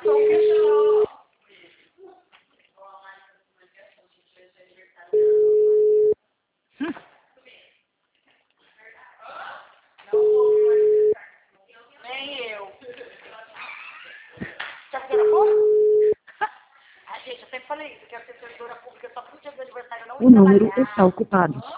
Nem eu. Tá ficando pouco? Ah, gente, eu sempre falei isso, que eu quero ser servidora pública só pro dia do aniversário não O número trabalhar. está ocupado.